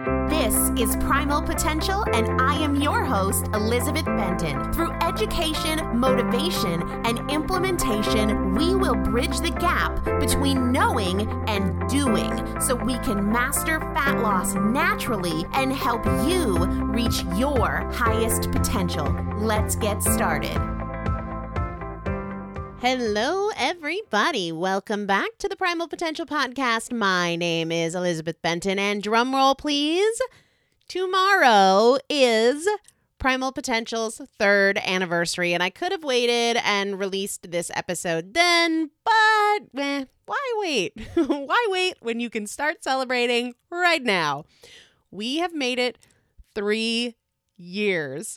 This is Primal Potential, and I am your host, Elizabeth Benton. Through education, motivation, and implementation, we will bridge the gap between knowing and doing so we can master fat loss naturally and help you reach your highest potential. Let's get started. Hello, everybody. Welcome back to the Primal Potential Podcast. My name is Elizabeth Benton, and drum roll, please. Tomorrow is Primal Potential's 3rd anniversary, and I could have waited and released this episode then, but why wait? Why wait when you can start celebrating right now? We have made it 3 years.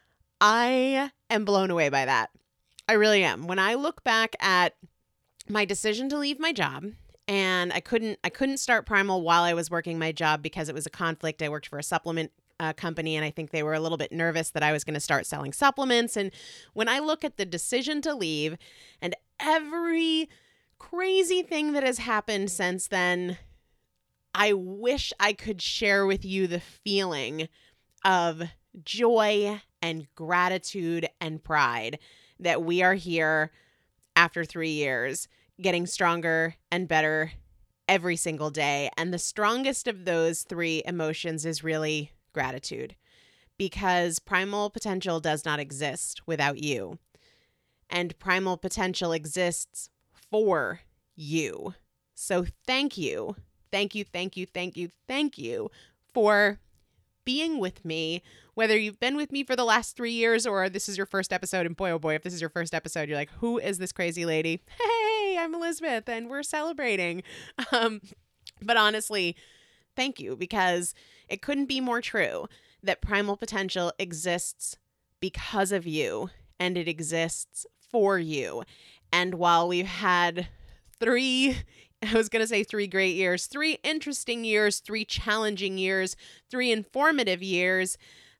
I am blown away by that. I really am. When I look back at my decision to leave my job, and I couldn't start Primal while I was working my job because it was a conflict. I worked for a supplement company, and I think they were a little bit nervous that I was going to start selling supplements. And when I look at the decision to leave and every crazy thing that has happened since then, I wish I could share with you the feeling of joy and gratitude and pride that we are here after 3 years, getting stronger and better every single day. And the strongest of those 3 emotions is really gratitude, because Primal Potential does not exist without you. And Primal Potential exists for you. So thank you. Thank you, thank you, thank you, thank you for being with me, whether you've been with me for the last 3 years or this is your first episode. And boy, oh boy, if this is your first episode, you're like, who is this crazy lady? Hey, I'm Elizabeth and we're celebrating. But honestly, thank you, because it couldn't be more true that Primal Potential exists because of you, and it exists for you. And while we've had 3 great years, 3 interesting years, 3 challenging years, 3 informative years,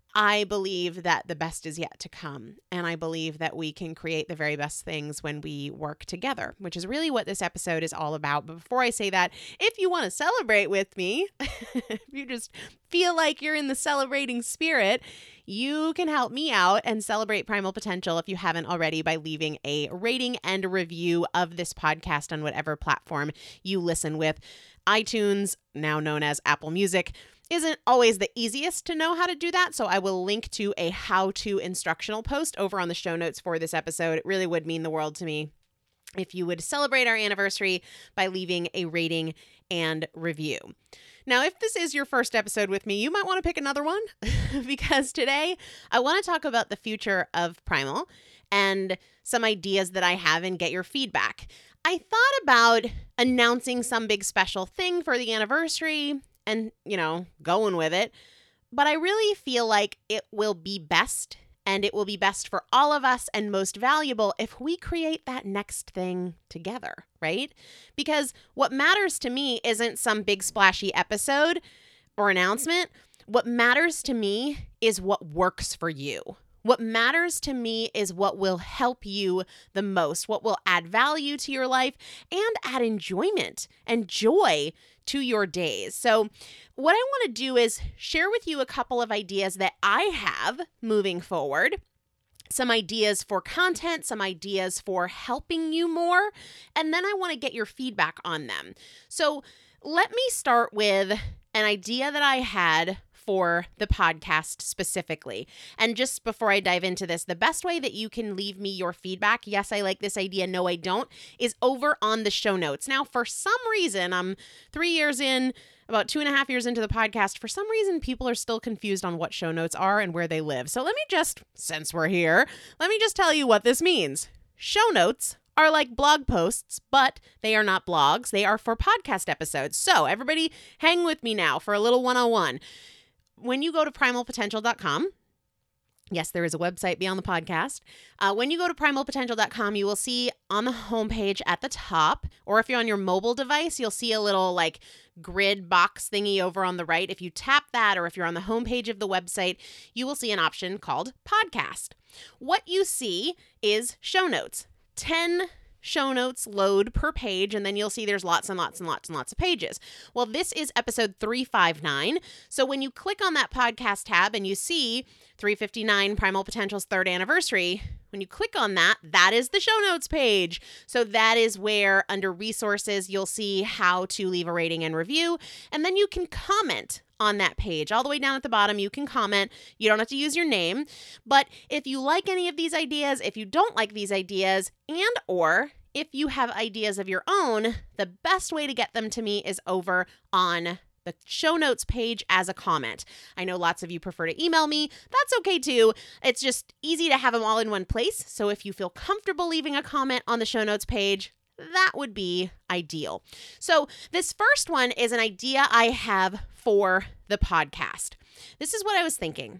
I believe that the best is yet to come. And I believe that we can create the very best things when we work together, which is really what this episode is all about. But before I say that, if you want to celebrate with me, if you just feel like you're in the celebrating spirit, you can help me out and celebrate Primal Potential if you haven't already by leaving a rating and a review of this podcast on whatever platform you listen with. iTunes, now known as Apple Music, isn't always the easiest to know how to do that, so I will link to a how-to instructional post over on the show notes for this episode. It really would mean the world to me if you would celebrate our anniversary by leaving a rating and review. Now, if this is your first episode with me, you might want to pick another one because today I want to talk about the future of Primal and some ideas that I have and get your feedback. I thought about announcing some big special thing for the anniversary and, going with it, but I really feel like it will be best, and it will be best for all of us and most valuable if we create that next thing together, right? Because what matters to me isn't some big splashy episode or announcement. What matters to me is what works for you. What matters to me is what will help you the most, what will add value to your life and add enjoyment and joy to your days. So what I want to do is share with you a couple of ideas that I have moving forward, some ideas for content, some ideas for helping you more, and then I want to get your feedback on them. So let me start with an idea that I had for the podcast specifically. And just before I dive into this, the best way that you can leave me your feedback, yes, I like this idea, no, I don't, is over on the show notes. Now, for some reason, I'm 3 years in, about 2.5 years into the podcast. For some reason, people are still confused on what show notes are and where they live. So let me just, since we're here, let me just tell you what this means. Show notes are like blog posts, but they are not blogs. They are for podcast episodes. So everybody hang with me now for a little 101. When you go to primalpotential.com, yes, there is a website beyond the podcast. When you go to primalpotential.com, you will see on the homepage at the top, or if you're on your mobile device, you'll see a little grid box thingy over on the right. If you tap that, or if you're on the homepage of the website, you will see an option called podcast. What you see is show notes. 10 show notes load per page, and then you'll see there's lots and lots and lots and lots of pages. Well, this is episode 359. So when you click on that podcast tab and you see 359 Primal Potential's 3rd anniversary, when you click on that, that is the show notes page. So that is where under resources, you'll see how to leave a rating and review. And then you can comment on that page. All the way down at the bottom, you can comment. You don't have to use your name. But if you like any of these ideas, if you don't like these ideas, and or if you have ideas of your own, the best way to get them to me is over on the show notes page as a comment. I know lots of you prefer to email me. That's okay too. It's just easy to have them all in one place. So if you feel comfortable leaving a comment on the show notes page, that would be ideal. So this first one is an idea I have for the podcast. This is what I was thinking.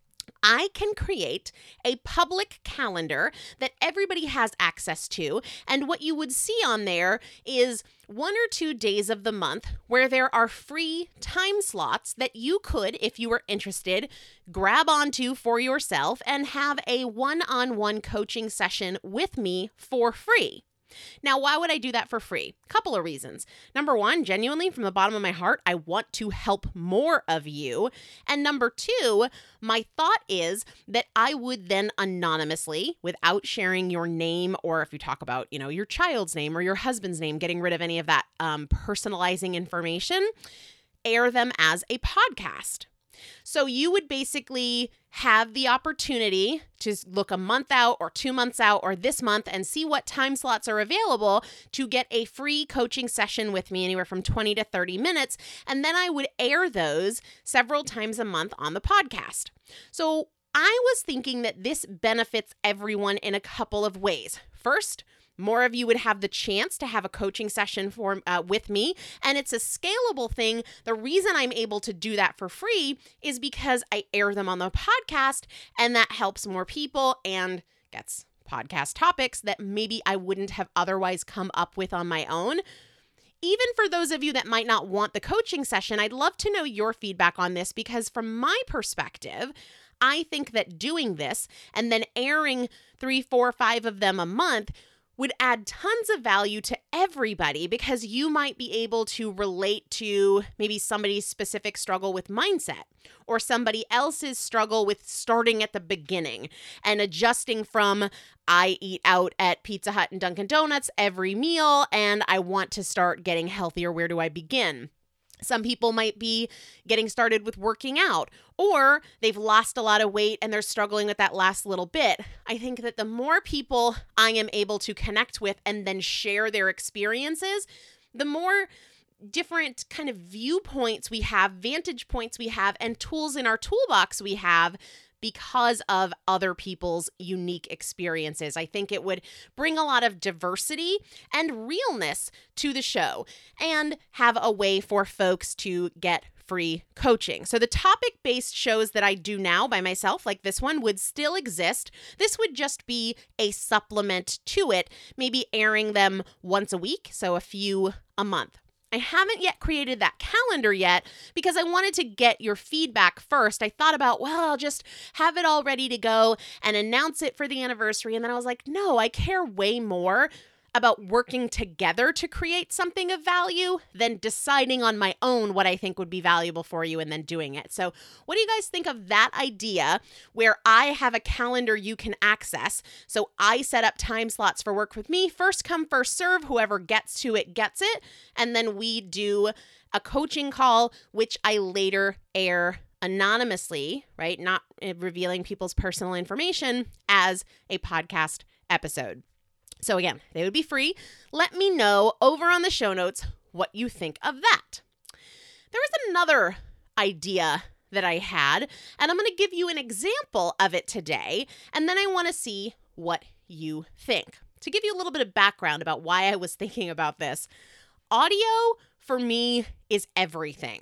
I can create a public calendar that everybody has access to. And what you would see on there is 1 or 2 days of the month where there are free time slots that you could, if you were interested, grab onto for yourself and have a one-on-one coaching session with me for free. Now, why would I do that for free? Couple of reasons. Number one, genuinely from the bottom of my heart, I want to help more of you. And number two, my thought is that I would then anonymously, without sharing your name, or if you talk about, your child's name or your husband's name, getting rid of any of that personalizing information, air them as a podcast. So you would basically have the opportunity to look a month out or 2 months out or this month and see what time slots are available to get a free coaching session with me, anywhere from 20 to 30 minutes. And then I would air those several times a month on the podcast. So I was thinking that this benefits everyone in a couple of ways. First, more of you would have the chance to have a coaching session with me, and it's a scalable thing. The reason I'm able to do that for free is because I air them on the podcast, and that helps more people and gets podcast topics that maybe I wouldn't have otherwise come up with on my own. Even for those of you that might not want the coaching session, I'd love to know your feedback on this, because from my perspective, I think that doing this and then airing 3, 4, 5 of them a month would add tons of value to everybody, because you might be able to relate to maybe somebody's specific struggle with mindset, or somebody else's struggle with starting at the beginning and adjusting from, I eat out at Pizza Hut and Dunkin' Donuts every meal and I want to start getting healthier. Where do I begin? Some people might be getting started with working out, or they've lost a lot of weight and they're struggling with that last little bit. I think that the more people I am able to connect with and then share their experiences, the more different kind of viewpoints we have, vantage points we have, and tools in our toolbox we have because of other people's unique experiences. I think it would bring a lot of diversity and realness to the show and have a way for folks to get free coaching. So the topic-based shows that I do now by myself, like this one, would still exist. This would just be a supplement to it, maybe airing them once a week, so a few a month. I haven't yet created that calendar yet because I wanted to get your feedback first. I thought about, I'll just have it all ready to go and announce it for the anniversary. And then I was like, no, I care way more about working together to create something of value than deciding on my own what I think would be valuable for you and then doing it. So what do you guys think of that idea where I have a calendar you can access? So I set up time slots for work with me. First come, first serve. Whoever gets to it gets it. And then we do a coaching call, which I later air anonymously, right? Not revealing people's personal information, as a podcast episode. So again, they would be free. Let me know over on the show notes what you think of that. There was another idea that I had, and I'm going to give you an example of it today, and then I want to see what you think. To give you a little bit of background about why I was thinking about this, audio for me is everything.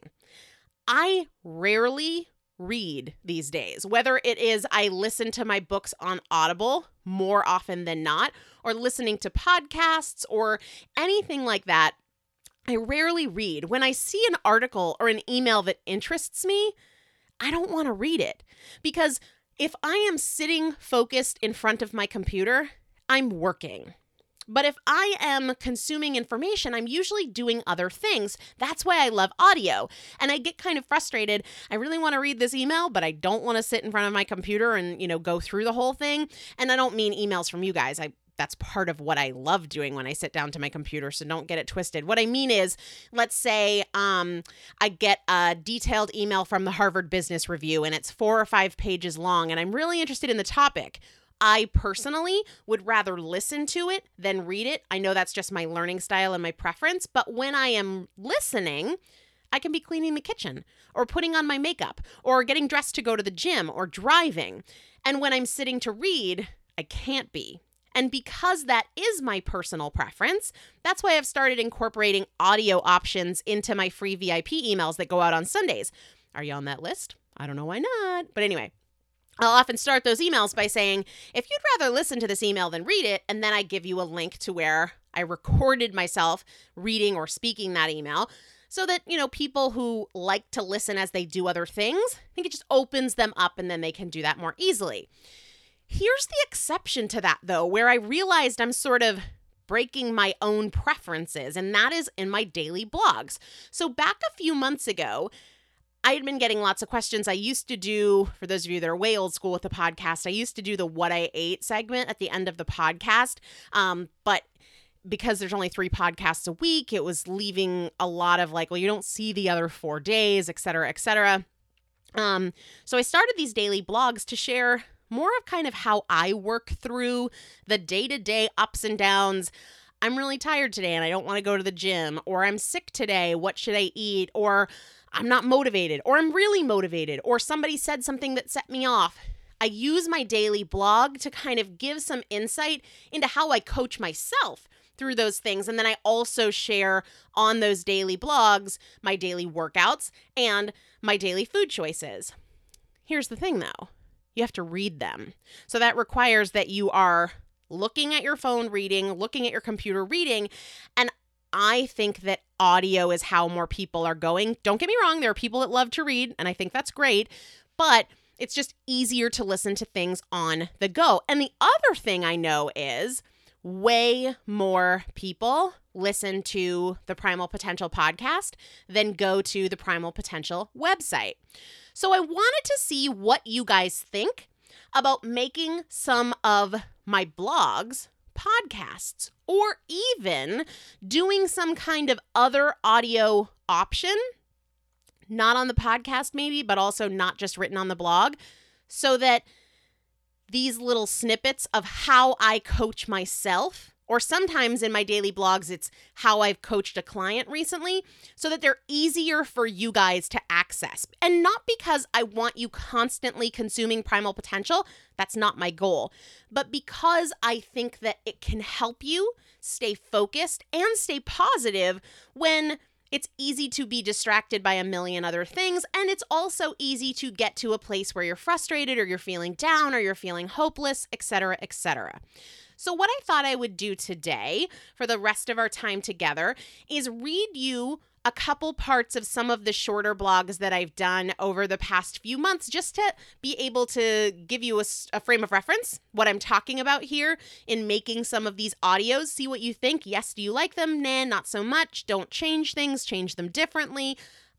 I rarely read these days, whether it is I listen to my books on Audible more often than not, or listening to podcasts or anything like that. I rarely read. When I see an article or an email that interests me, I don't want to read it, because if I am sitting focused in front of my computer, I'm working. But if I am consuming information, I'm usually doing other things. That's why I love audio. And I get kind of frustrated. I really want to read this email, but I don't want to sit in front of my computer and, go through the whole thing. And I don't mean emails from you guys. That's part of what I love doing when I sit down to my computer, so don't get it twisted. What I mean is, let's say I get a detailed email from the Harvard Business Review, and it's 4 or 5 pages long, and I'm really interested in the topic. I personally would rather listen to it than read it. I know that's just my learning style and my preference, but when I am listening, I can be cleaning the kitchen or putting on my makeup or getting dressed to go to the gym or driving. And when I'm sitting to read, I can't be. And because that is my personal preference, that's why I've started incorporating audio options into my free VIP emails that go out on Sundays. Are you on that list? I don't know why not. But anyway, I'll often start those emails by saying, if you'd rather listen to this email than read it, and then I give you a link to where I recorded myself reading or speaking that email so that, people who like to listen as they do other things, I think it just opens them up and then they can do that more easily. Here's the exception to that, though, where I realized I'm sort of breaking my own preferences, and that is in my daily blogs. So back a few months ago, I had been getting lots of questions. I used to do, for those of you that are way old school with the podcast, I used to do the What I Ate segment at the end of the podcast. But because there's only 3 podcasts a week, it was leaving a lot of you don't see the other 4 days, et cetera, et cetera. So I started these daily blogs to share more of kind of how I work through the day-to-day ups and downs. I'm really tired today and I don't want to go to the gym, or I'm sick today, what should I eat, or I'm not motivated, or I'm really motivated, or somebody said something that set me off. I use my daily blog to kind of give some insight into how I coach myself through those things. And then I also share on those daily blogs my daily workouts and my daily food choices. Here's the thing though, you have to read them. So that requires that you are looking at your phone reading, looking at your computer reading, and I think that audio is how more people are going. Don't get me wrong, there are people that love to read, and I think that's great, but it's just easier to listen to things on the go. And the other thing I know is way more people listen to the Primal Potential podcast than go to the Primal Potential website. So I wanted to see what you guys think about making some of my blogs podcasts, or even doing some kind of other audio option, not on the podcast maybe, but also not just written on the blog, so that these little snippets of how I coach myself, or sometimes in my daily blogs, it's how I've coached a client recently, so that they're easier for you guys to access. And not because I want you constantly consuming Primal Potential, that's not my goal, but because I think that it can help you stay focused and stay positive when it's easy to be distracted by a million other things, and it's also easy to get to a place where you're frustrated or you're feeling down or you're feeling hopeless, etc., etc. So what I thought I would do today for the rest of our time together is read you a couple parts of some of the shorter blogs that I've done over the past few months, just to be able to give you a frame of reference, what I'm talking about here in making some of these audios. See what you think. Yes, do you like them? Nah, not so much. Don't change things. Change them differently.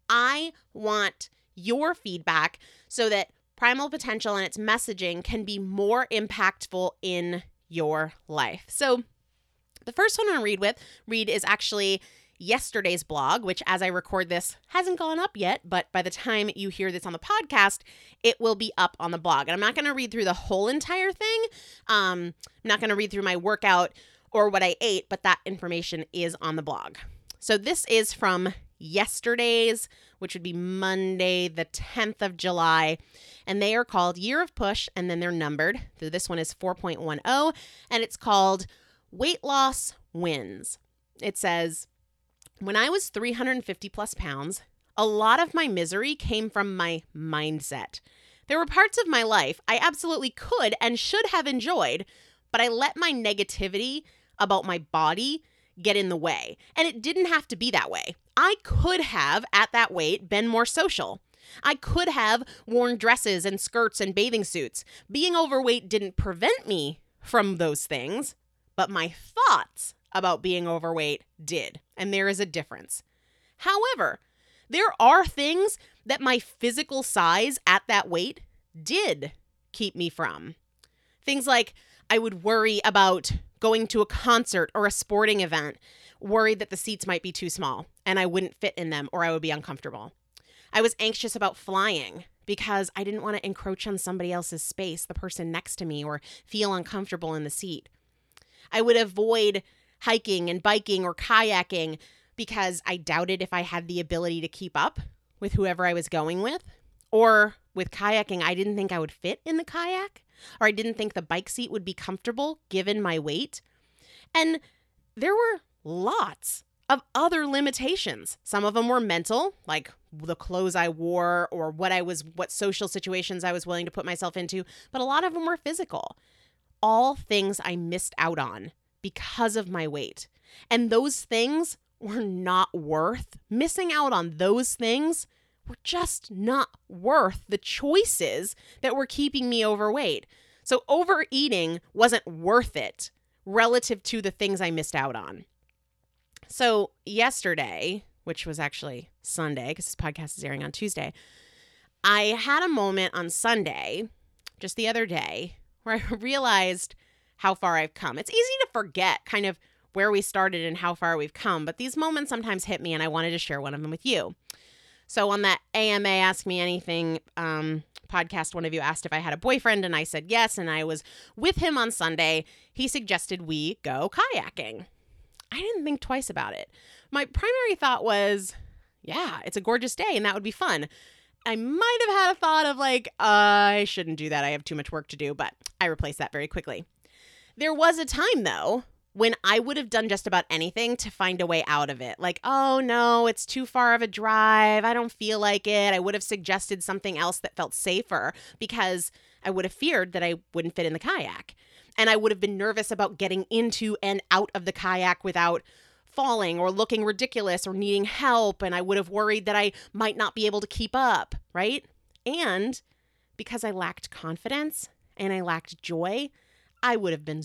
I want your feedback so that Primal Potential and its messaging can be more impactful in your life. So the first one I'm going to read is actually yesterday's blog, which as I record this hasn't gone up yet, but by the time you hear this on the podcast, it will be up on the blog. And I'm not going to read through the whole entire thing. I'm not going to read through my workout or what I ate, but that information is on the blog. So this is from yesterday's, which would be Monday, the 10th of July. And they are called Year of Push, and then they're numbered. So this one is 4.10, and it's called Weight Loss Wins. It says, when I was 350 plus pounds, a lot of my misery came from my mindset. There were parts of my life I absolutely could and should have enjoyed, but I let my negativity about my body get in the way. And it didn't have to be that way. I could have, at that weight, been more social. I could have worn dresses and skirts and bathing suits. Being overweight didn't prevent me from those things, but my thoughts about being overweight did. And there is a difference. However, there are things that my physical size at that weight did keep me from. Things like I would worry about going to a concert or a sporting event, worried that the seats might be too small and I wouldn't fit in them or I would be uncomfortable. I was anxious about flying because I didn't want to encroach on somebody else's space, the person next to me, or feel uncomfortable in the seat. I would avoid hiking and biking or kayaking because I doubted if I had the ability to keep up with whoever I was going with. Or with kayaking, I didn't think I would fit in the kayak, or I didn't think the bike seat would be comfortable given my weight. And there were lots of other limitations. Some of them were mental, like the clothes I wore or what social situations I was willing to put myself into, but a lot of them were physical. All things I missed out on because of my weight. And those things were not worth, missing out on those things were just not worth the choices that were keeping me overweight. So overeating wasn't worth it relative to the things I missed out on. So yesterday, which was actually Sunday, because this podcast is airing on Tuesday, I had a moment on Sunday, just the other day, where I realized how far I've come. It's easy to forget kind of where we started and how far we've come, but these moments sometimes hit me, and I wanted to share one of them with you. So on that AMA Ask Me Anything podcast, one of you asked if I had a boyfriend, and I said yes, and I was with him on Sunday. He suggested we go kayaking. I didn't think twice about it. My primary thought was, yeah, it's a gorgeous day, and that would be fun. I might have had a thought of like, I shouldn't do that. I have too much work to do, but I replaced that very quickly. There was a time, though, when I would have done just about anything to find a way out of it. Like, oh no, it's too far of a drive. I don't feel like it. I would have suggested something else that felt safer because I would have feared that I wouldn't fit in the kayak. And I would have been nervous about getting into and out of the kayak without falling or looking ridiculous or needing help. And I would have worried that I might not be able to keep up, right? And because I lacked confidence and I lacked joy, I would have been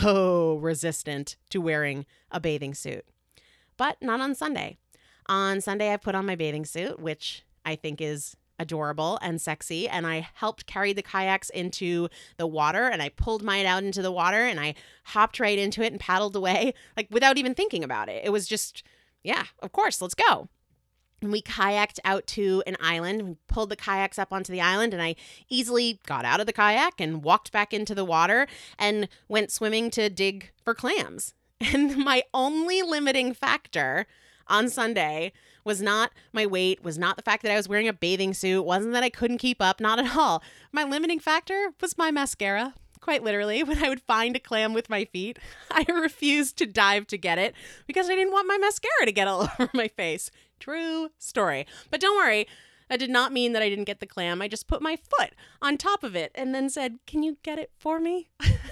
so resistant to wearing a bathing suit. But not on Sunday. On Sunday, I put on my bathing suit, which I think is adorable and sexy, and I helped carry the kayaks into the water, and I pulled mine out into the water, and I hopped right into it and paddled away, like without even thinking about it. It was just, yeah, of course, let's go. And we kayaked out to an island. We pulled the kayaks up onto the island, and I easily got out of the kayak and walked back into the water and went swimming to dig for clams. And my only limiting factor on Sunday was not my weight, was not the fact that I was wearing a bathing suit, wasn't that I couldn't keep up, not at all. My limiting factor was my mascara. Quite literally, when I would find a clam with my feet, I refused to dive to get it because I didn't want my mascara to get all over my face. True story. But don't worry, that did not mean that I didn't get the clam. I just put my foot on top of it and then said, "Can you get it for me?"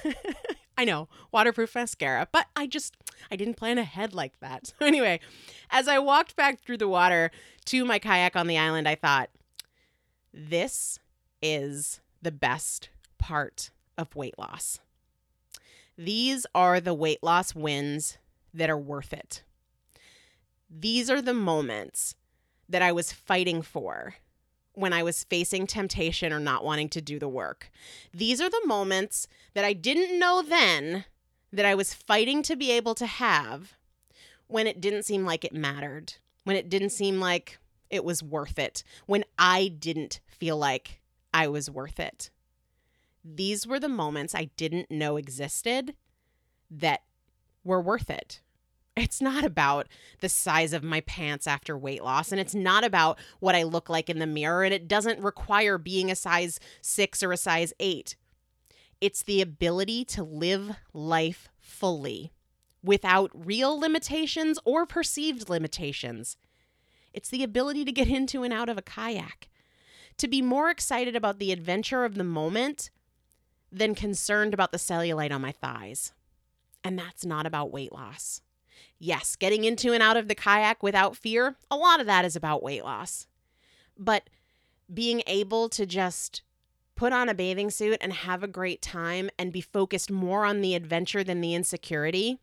I know, waterproof mascara, but I didn't plan ahead like that. So anyway, as I walked back through the water to my kayak on the island, I thought, this is the best part of weight loss. These are the weight loss wins that are worth it. These are the moments that I was fighting for when I was facing temptation or not wanting to do the work. These are the moments that I didn't know then that I was fighting to be able to have when it didn't seem like it mattered, when it didn't seem like it was worth it, when I didn't feel like I was worth it. These were the moments I didn't know existed that were worth it. It's not about the size of my pants after weight loss, and it's not about what I look like in the mirror, and it doesn't require being a size 6 or a size 8. It's the ability to live life fully without real limitations or perceived limitations. It's the ability to get into and out of a kayak, to be more excited about the adventure of the moment than concerned about the cellulite on my thighs. And that's not about weight loss. Yes, getting into and out of the kayak without fear, a lot of that is about weight loss. But being able to just put on a bathing suit and have a great time and be focused more on the adventure than the insecurity,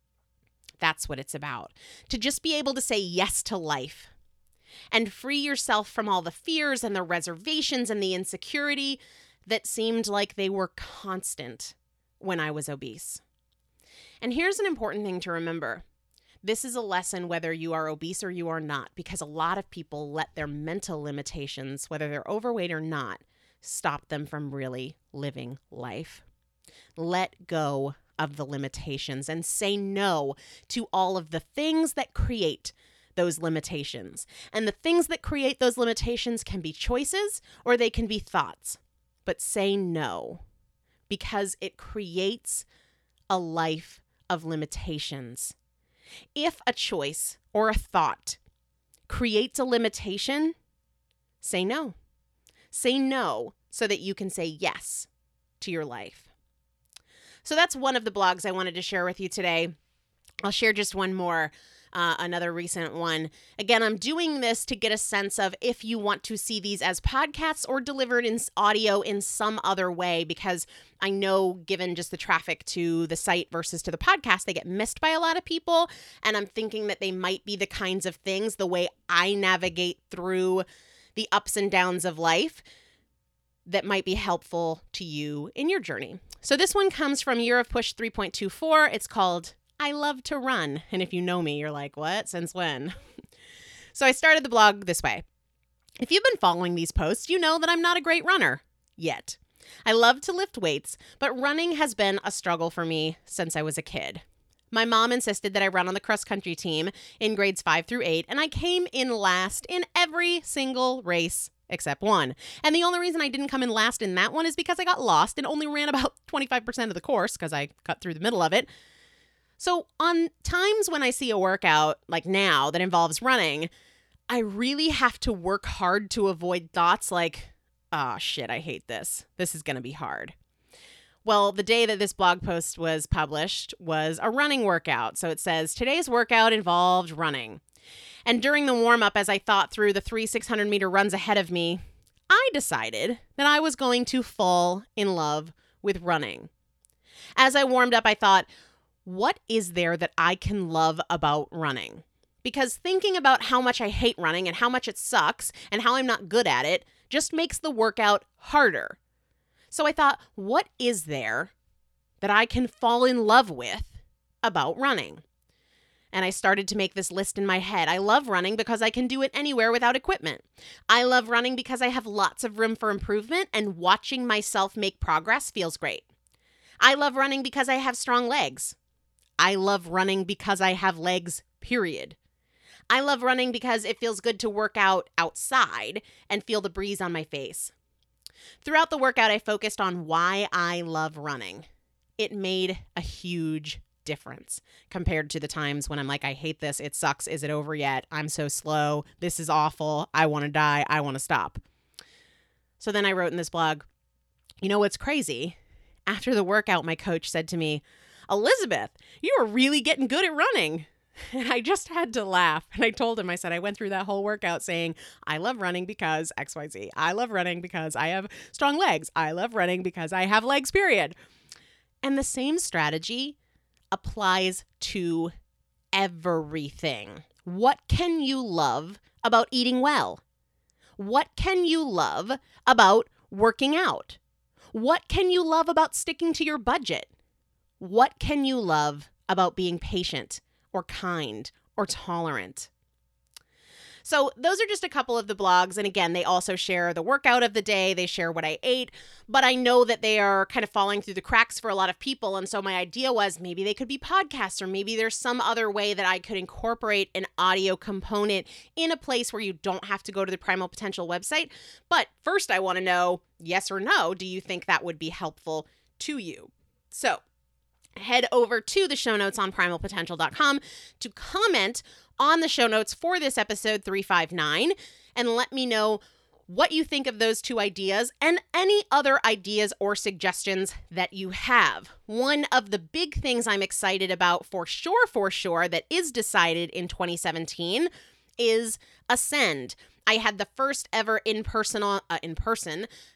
that's what it's about. To just be able to say yes to life and free yourself from all the fears and the reservations and the insecurity that seemed like they were constant when I was obese. And here's an important thing to remember. This is a lesson whether you are obese or you are not, because a lot of people let their mental limitations, whether they're overweight or not, stop them from really living life. Let go of the limitations and say no to all of the things that create those limitations. And the things that create those limitations can be choices or they can be thoughts. But say no, because it creates a life of limitations. If a choice or a thought creates a limitation, say no. Say no so that you can say yes to your life. So that's one of the blogs I wanted to share with you today. I'll share just one more, another recent one. Again, I'm doing this to get a sense of if you want to see these as podcasts or delivered in audio in some other way, because I know given just the traffic to the site versus to the podcast, they get missed by a lot of people. And I'm thinking that they might be the kinds of things, the way I navigate through the ups and downs of life, that might be helpful to you in your journey. So this one comes from Year of Push 3.24. It's called I Love to Run. And if you know me, you're like, what? Since when? So I started the blog this way. If you've been following these posts, you know that I'm not a great runner yet. I love to lift weights, but running has been a struggle for me since I was a kid. My mom insisted that I run on the cross-country team in grades 5 through 8, and I came in last in every single race except one. And the only reason I didn't come in last in that one is because I got lost and only ran about 25% of the course because I cut through the middle of it. So on times when I see a workout like now that involves running, I really have to work hard to avoid thoughts like, oh shit, I hate this. This is going to be hard. Well, the day that this blog post was published was a running workout. So it says, today's workout involved running. And during the warm-up, as I thought through the 3 600-meter runs ahead of me, I decided that I was going to fall in love with running. As I warmed up, I thought, what is there that I can love about running? Because thinking about how much I hate running and how much it sucks and how I'm not good at it just makes the workout harder. So I thought, what is there that I can fall in love with about running? And I started to make this list in my head. I love running because I can do it anywhere without equipment. I love running because I have lots of room for improvement and watching myself make progress feels great. I love running because I have strong legs. I love running because I have legs, period. I love running because it feels good to work out outside and feel the breeze on my face. Throughout the workout, I focused on why I love running. It made a huge difference compared to the times when I'm like, I hate this. It sucks. Is it over yet? I'm so slow. This is awful. I want to die. I want to stop. So then I wrote in this blog, you know what's crazy? After the workout, my coach said to me, Elizabeth, you are really getting good at running. And I just had to laugh. And I told him, I said, I went through that whole workout saying, I love running because XYZ. I love running because I have strong legs. I love running because I have legs, period. And the same strategy applies to everything. What can you love about eating well? What can you love about working out? What can you love about sticking to your budget? What can you love about being patient or kind or tolerant? So those are just a couple of the blogs. And again, they also share the workout of the day. They share what I ate. But I know that they are kind of falling through the cracks for a lot of people. And so my idea was maybe they could be podcasts, or maybe there's some other way that I could incorporate an audio component in a place where you don't have to go to the Primal Potential website. But first, I want to know, yes or no, do you think that would be helpful to you? So head over to the show notes on primalpotential.com to comment on the show notes for this episode 359 and let me know what you think of those two ideas and any other ideas or suggestions that you have. One of the big things I'm excited about for sure, that is decided in 2017 is Ascend. I had the first ever in-person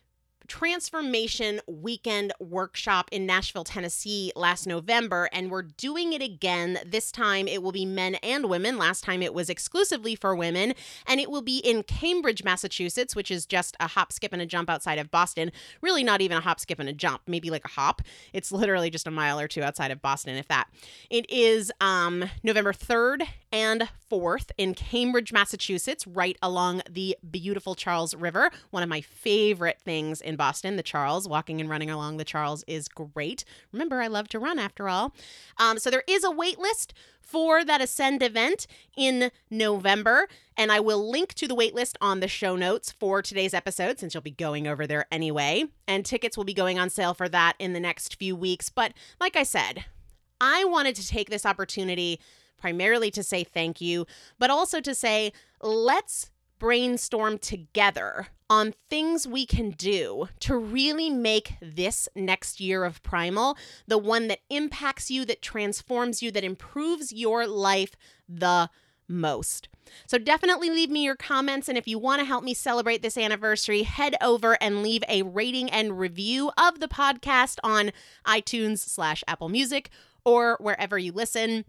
transformation weekend workshop in Nashville, Tennessee last November, and we're doing it again. This time it will be men and women. Last time it was exclusively for women, and it will be in Cambridge, Massachusetts, which is just a hop, skip, and a jump outside of Boston. Really not even a hop, skip, and a jump, maybe like a hop. It's literally just a mile or two outside of Boston, if that. It is November 3rd and 4th in Cambridge, Massachusetts, right along the beautiful Charles River. One of my favorite things in Boston, the Charles. Walking and running along the Charles is great. Remember, I love to run after all. So there is a wait list for that Ascend event in November, and I will link to the wait list on the show notes for today's episode, since you'll be going over there anyway, and tickets will be going on sale for that in the next few weeks. But like I said, I wanted to take this opportunity primarily to say thank you, but also to say, let's brainstorm together on things we can do to really make this next year of Primal the one that impacts you, that transforms you, that improves your life the most. So definitely leave me your comments, and if you want to help me celebrate this anniversary, head over and leave a rating and review of the podcast on iTunes/Apple Music or wherever you listen.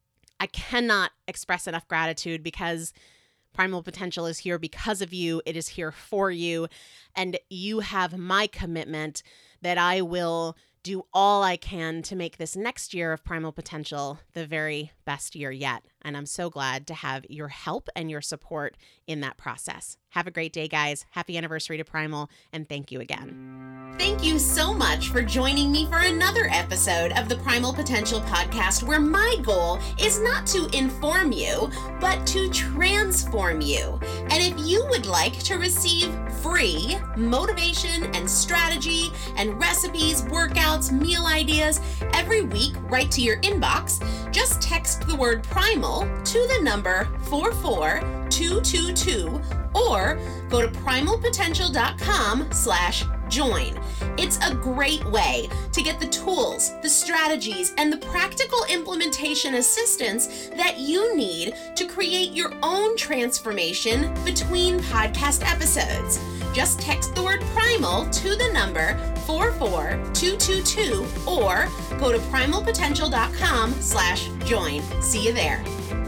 I cannot express enough gratitude because Primal Potential is here because of you. It is here for you. And you have my commitment that I will do all I can to make this next year of Primal Potential the very best year yet. And I'm so glad to have your help and your support in that process. Have a great day, guys. Happy anniversary to Primal, and thank you again. Thank you so much for joining me for another episode of the Primal Potential podcast, where my goal is not to inform you, but to transform you. And if you would like to receive free motivation and strategy and recipes, workouts, meal ideas every week right to your inbox, just text the word Primal to the number 44222 or go to primalpotential.com/join. It's a great way to get the tools, the strategies, and the practical implementation assistance that you need to create your own transformation between podcast episodes. Just text the word Primal to the number 44222 or go to primalpotential.com/join. See you there.